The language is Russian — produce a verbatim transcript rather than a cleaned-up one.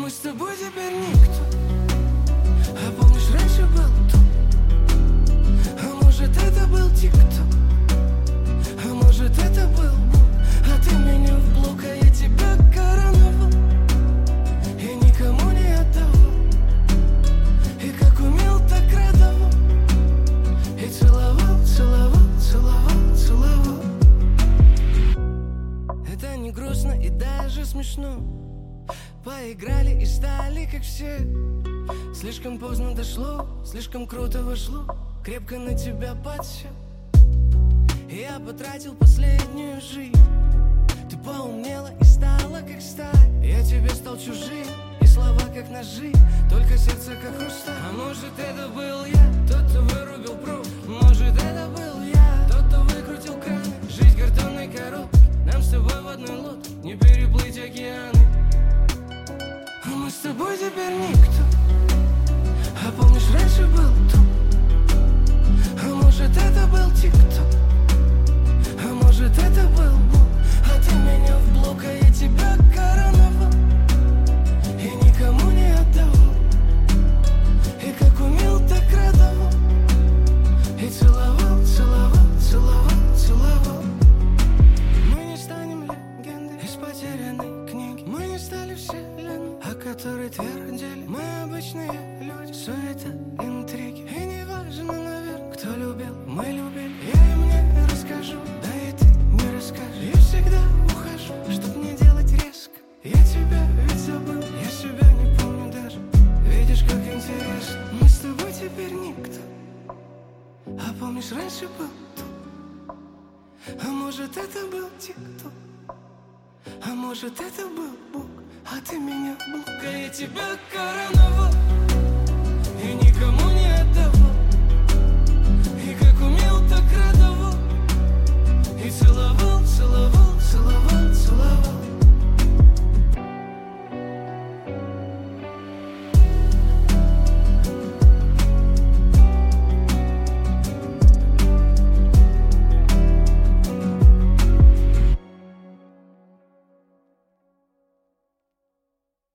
мы с тобой теперь никто. А помнишь, раньше был тут? А может, это был тик-ток? А может, это был Бог? А ты меня в блок, а я тебя короновал и никому не отдавал. И как умел, так радовал. И целовал, целовал, целовал, целовал. Это не грустно и даже смешно. Поиграли и стали как все. Слишком поздно дошло, слишком круто вошло. Крепко на тебя подсел. И я потратил последнюю жизнь. Ты поумнела и стала как сталь. Я тебе стал чужим, и слова как ножи, только сердце как хрусталь. А может, это был я, тот, кто вырубил пруд. Может, это был я, тот, кто выкрутил краны. Жизнь картонной коробки, нам с тобой в одной лодке не переплыть океаны. А мы с тобой теперь никто. А помнишь, раньше был тут? А может, это был тик-ток? А может, это был Бог? А ты меня в блок, а я тебя короновал и никому не отдавал. И как умел, так радовал. И целовал, целовал, целовал, целовал. Мы не станем легендой из потерянной книги. Мы не стали вселенной, о которой твердили. Мы обычные люди, суета, интриги. И не важно, наверное, кто любил, мы любили. Я им не расскажу, да и ты не расскажешь. Я всегда ухожу, чтоб не делать резко. Я тебя ведь забыл, я себя не помню даже. Видишь, как интересно. Мы с тобой теперь никто. А помнишь, раньше был тут? А может, это был тик-ток? А может, это был Бог? А ты меня в блок, а я тебя короновал